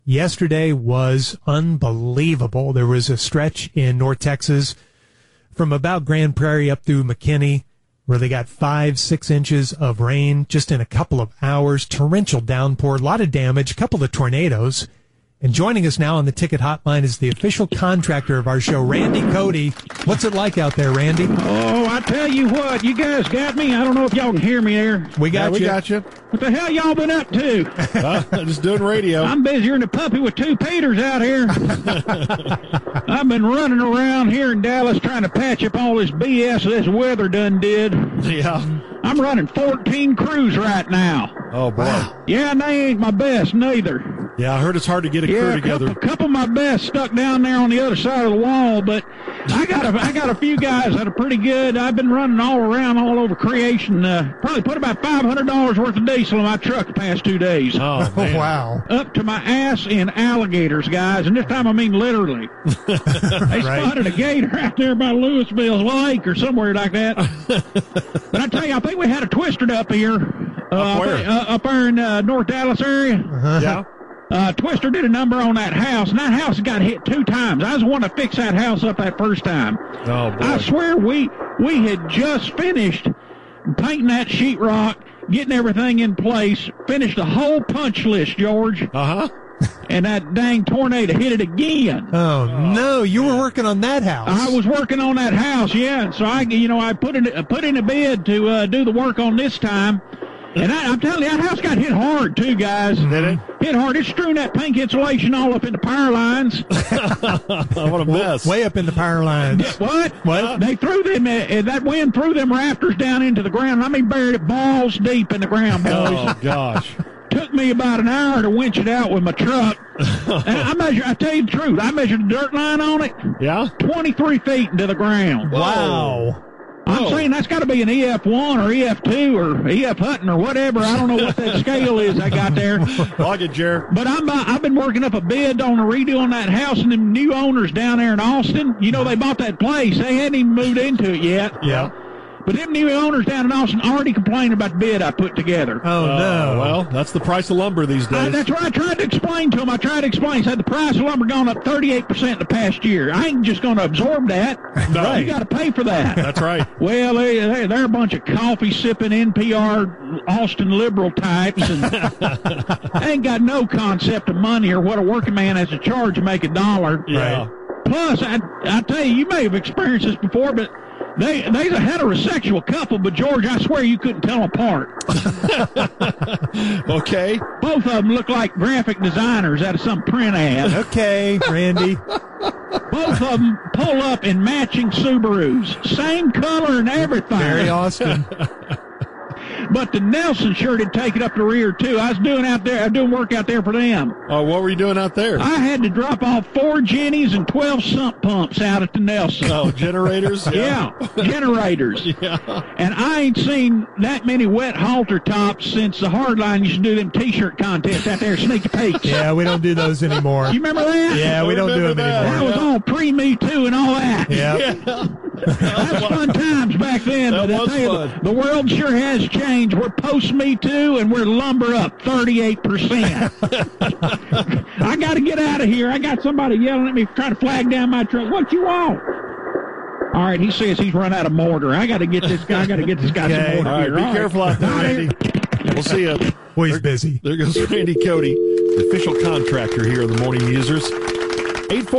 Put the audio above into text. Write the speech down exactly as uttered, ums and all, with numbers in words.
Yesterday was unbelievable. There was a stretch in North Texas from about Grand Prairie up through McKinney where they got five, six inches of rain just in a couple of hours. Torrential downpour, a lot of damage, a couple of tornadoes. And joining us now on the Ticket Hotline is the official contractor of our show, Randy Cody. What's it like out there, Randy? Oh, I tell you what, you guys got me. I don't know if y'all can hear me there. We got yeah, you. we got you. What the hell y'all been up to? Uh, just doing radio. I'm busier than a puppy with two Peters out here. I've been running around here in Dallas trying to patch up all this B S this weather done did. Yeah. I'm running fourteen crews right now. Oh, boy. Wow. Yeah, and they ain't my best neither. Yeah, I heard it's hard to get a crew Yeah, a together. couple, couple of my best stuck down there on the other side of the wall, but I got a, I got a few guys that are pretty good. I've been running all around, all over creation. Uh, probably put about five hundred dollars worth of diesel in my truck the past two days. Oh, man. Wow. Up to my ass in alligators, guys, and this time I mean literally. They Right. spotted a gator out there by Louisville Lake or somewhere like that. But I tell you, I think we had a twister up here. Uh, Up where? Uh, up there in uh, North Dallas area. Yeah. Uh, Twister did a number on that house, and that house got hit two times. I was the one to fix that house up that first time. Oh, boy. I swear we we had just finished painting that sheetrock, getting everything in place, finished the whole punch list, George, Uh-huh. and that dang tornado hit it again. Oh, no. You were working on that house. I was working on that house, yeah, and so I, you know, I put in I put in a bid to uh, do the work on this time. And I, I'm telling you, that house got hit hard, too, guys. Did it? Hit hard. It's strewn that pink insulation all up in the power lines. What a mess. Way up in the power lines. What? What? They threw them, uh, that wind threw them rafters down into the ground. I mean, buried it balls deep in the ground, boys. Oh, gosh. Took me about an hour to winch it out with my truck. And I measure, I tell you the truth, I measured the dirt line on it, Yeah? twenty-three feet into the ground. Wow. I'm Whoa. saying that's got to be an E F one or E F two or E F Hutton or whatever. I don't know what that scale is I got there. Log it, Jer. But I'm, uh, I've been working up a bid on a redo on that house, and them new owners down there in Austin, you know, they bought that place. They hadn't even moved into it yet. Yeah. But them new owners down in Austin already complaining about the bid I put together. Oh, Uh, no. well, that's the price of lumber these I, days. that's what I tried to explain to them. I tried to explain. Said the price of lumber gone up thirty-eight percent in the past year. I ain't just going to absorb that. No. You got to pay for that. That's right. Well, they, they, they're a bunch of coffee-sipping N P R Austin liberal types, and they ain't got no concept of money or what a working man has to charge to make a dollar. Yeah. Plus, I, I tell you, you may have experienced this before, but they they's a heterosexual couple, but, George, I swear you couldn't tell them apart. Okay. Both of them look like graphic designers out of some print ad. Okay, Randy. Both of them pull up in matching Subarus. Same color and everything. Barry Austin. But the Nelson shirt had taken up the rear, too. I was doing out there, I was doing work out there for them. Oh, what were you doing out there? I had to drop off four Jennies and twelve sump pumps out at the Nelson. Oh, generators? Yeah, generators. Yeah. And I ain't seen that many wet halter tops since the Hardline used to do them T-shirt contests out there, Sneaky Pete's. Yeah, we don't do those anymore. You remember that? Yeah, we I don't do remember them that. That anymore. was all pre-Me Too and all that. Yeah. That's fun times back then. That but I was tell you, fun. The, the world sure has changed. We're post-Me Too, and we're lumber up thirty-eight percent. I got to get out of here. I got somebody yelling at me trying to flag down my truck. What you want? All right, he says he's run out of mortar. I got to get this guy. I got to get this guy Okay. some mortar All right, here. be All careful out there, All right. Randy. We'll see you. Boy, he's busy. There goes Randy Cody, the official contractor here of the Morning Users. eight four